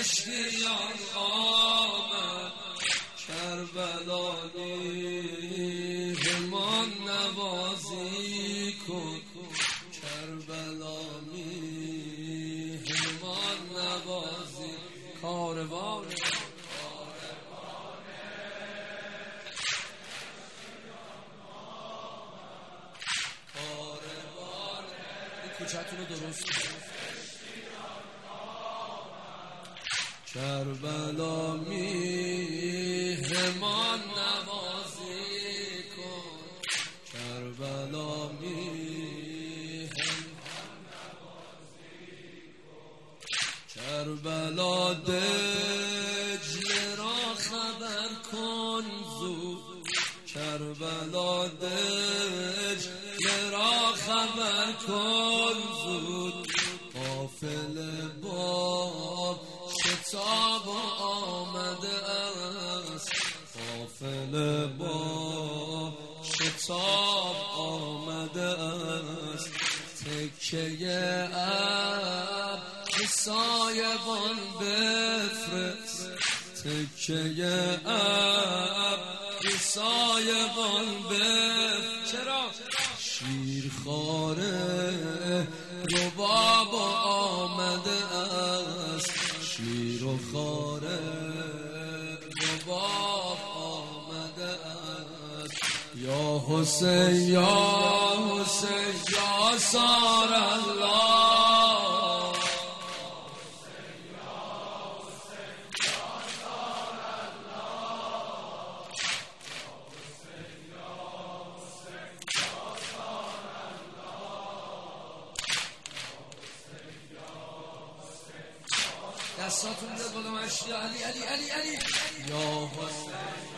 اشتیاق آمد کربلا میهمان نوازی کن کربلا میهمان نوازی کاروان کوچه‌تون رو درست کنید کربلا میهمان نوازی کن کربلا میهمان نوازی کن کربلا دجله را خبر کن زود کربلا دجله را خبر کن زود قافله با شتاب آمده است قافله با شتاب آمده است تکه ابر سایبان بفرست تکه ابر سایبان بفرست چرا شیرخواره رباب آمده است شیر و خاره رباب آمده است یا حسین یا حسین یا سار الله دستاتون بیاد بالا مشتی علی علی علی علی یا حسین یا حسین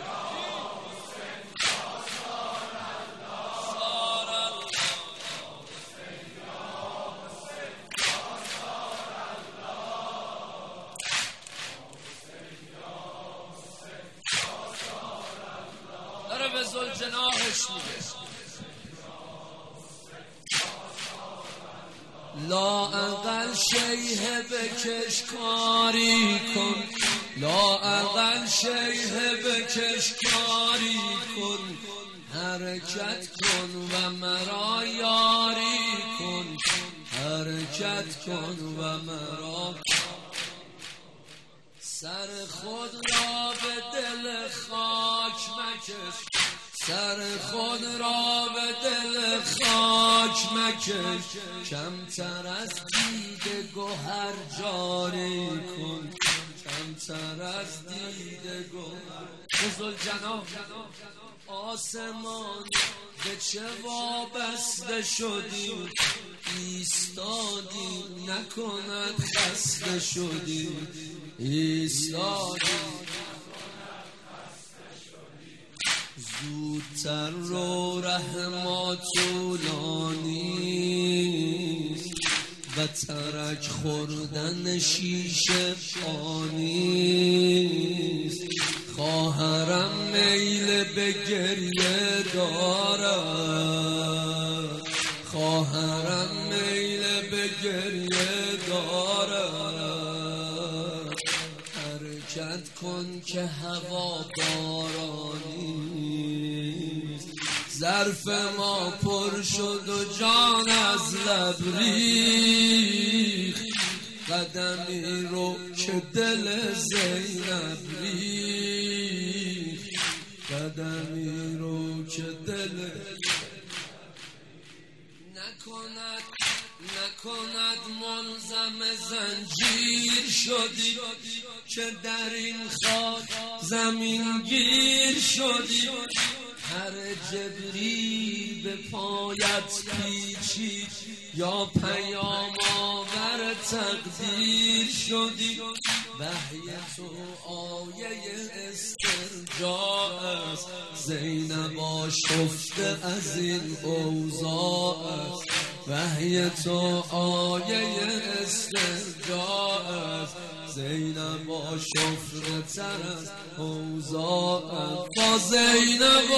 یا سار الله سار الله حسین یا حسین یا سار الله حسین یا حسین یا سار الله داره به ذوالجناحش میگه لا اقل شیه بکش کاری کن لا اقل شیه بکش کاری کن حرکت کن و مرا یاری کن حرکت کن و مرا سر خود را به دل خاک مکش سر خود را به دل خاک مکش کمتر از دیده گوهر جاری کن کمتر از دیده گوهر ذوالجلال آسمان به چه وابسته شدی ایستادی نکند خسته شدی ایستادی زودتر رو رحم طولانیست و ترک خوردن شیشه فانیست خواهرم میل به گریه دارد خواهرم میل به گریه دارد حرکت کن که هوا بارانیست ظرف ما پر شد و جان از لب ریخت قدمی رو که دل زینب ریخت قدمی رو که دل نکند ملزم زنجیر شدی که در این خاک زمین گیر شدی هر جبریل به پایت پیچید یا پیام آور تقدیر شدی وحی تو آیه استرجاع است زینب آشفته از این اوضاع است وحی تو آیه استرجاع است زینب آشفته تر از اوضاع است با زینب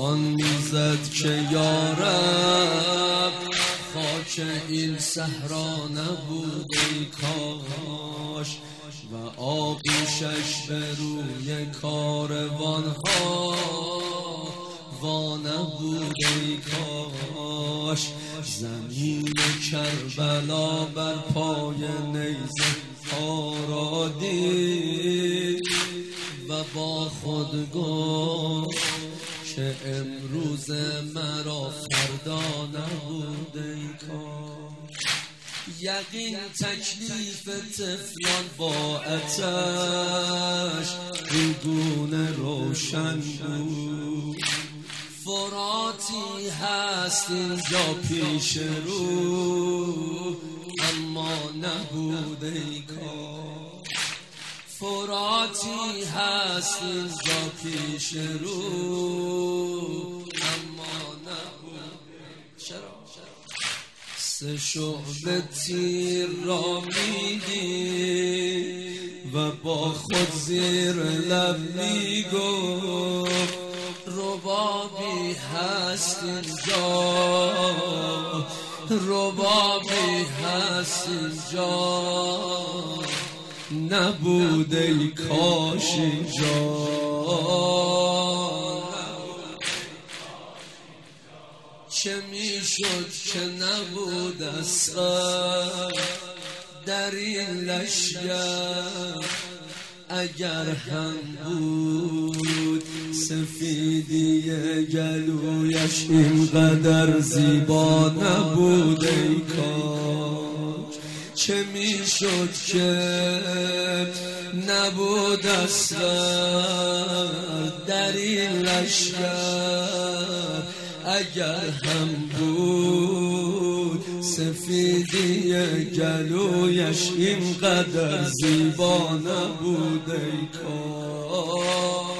آن میزد که یارب خاک این صحرا نبود ای کاش و آغوشش به روی کاروانها وا نبود ای کاش زمین کربلا بر پای نیزه ها را دید و با خود گفت که امروز مرا فردا نبود ای کاش یقین تکلیف طفلان با آتش روگونه روشن بود فراتی هست اینجا پیش رو اما نبود ای کاش فراتی هست اینجا پیش رو اما نبود چرا؟ سه شعبه تیر را میدید و با خود زیر لب میگفت ربابی هست اینجا ربابی هست اینجا نبود ای کاش اینجا چه میشد که نبود اصغر در این لشگر اگر هم بود سفیدی گلویش اینقدر زیبا نبود ای کاش چه میشد که نبود اصغر در این لشگر اگر هم بود سفیدی گلویش اینقدر زیبا نبود ای کاش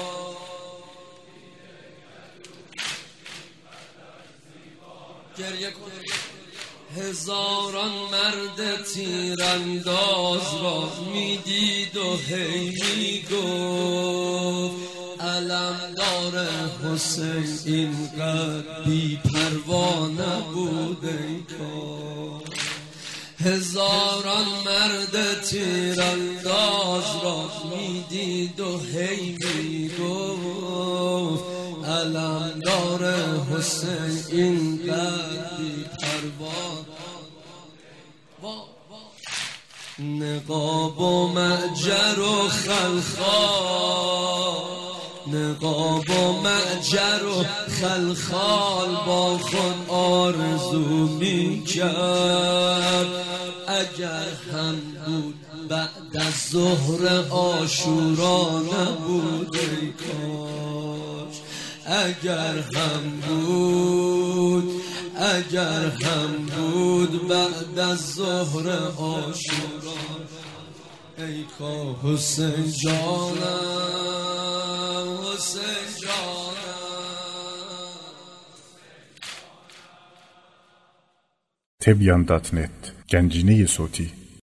گریه کن هزاران مرد تیرانداز را میدید و هی میگفت علمدار حسین اینقدر بی پروا نبود ای کاش هزاران مرد تیرانداز را میدید و هی میگفت علمدار حسین اینقدر بی پروا نقاب و معجر و خلخال نقاب و معجر و خلخال با خود آرزو میکرد اگر هم بود بعد از ظهر عاشورا نبود ای کاش اگر هم بود بعد از ظهر عاشورا ای کاش حسین جانم حسین جانم Tebyan.net Gencine Soti